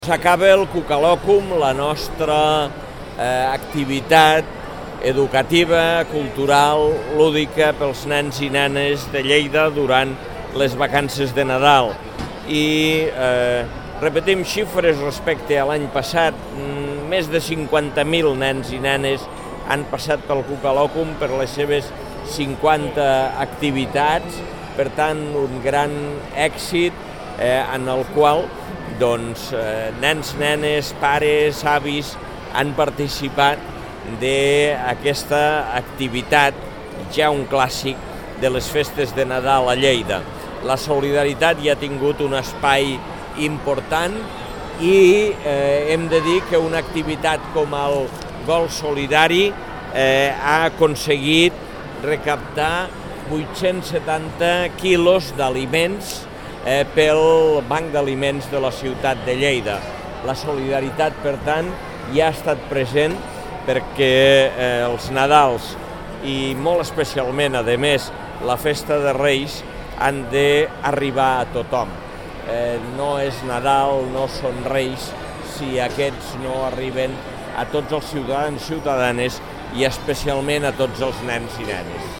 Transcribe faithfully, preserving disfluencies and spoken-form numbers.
S'acaba el Cucalòcum, la nostra eh, activitat educativa, cultural, lúdica pels nens i nenes de Lleida durant les vacances de Nadal. I eh, repetim xifres respecte a l'any passat, més de cinquanta mil nens i nenes han passat pel Cucalòcum per les seves cinquanta activitats, per tant un gran èxit eh, en el qual doncs, eh, nens, nenes, pares, avis han participat d'aquesta activitat, ja un clàssic de les festes de Nadal a Lleida. La solidaritat ja ha tingut un espai important i eh, hem de dir que una activitat com el Gol Solidari eh, ha aconseguit recaptar vuit-cents setanta quilos d'aliments Eh, pel Banc d'Aliments de la ciutat de Lleida. La solidaritat, per tant, ja ha estat present perquè eh, els Nadals i molt especialment, a més, la Festa de Reis han d'arribar a tothom. Eh, no és Nadal, no són Reis, si aquests no arriben a tots els ciutadans i ciutadanes i especialment a tots els nens i nenes.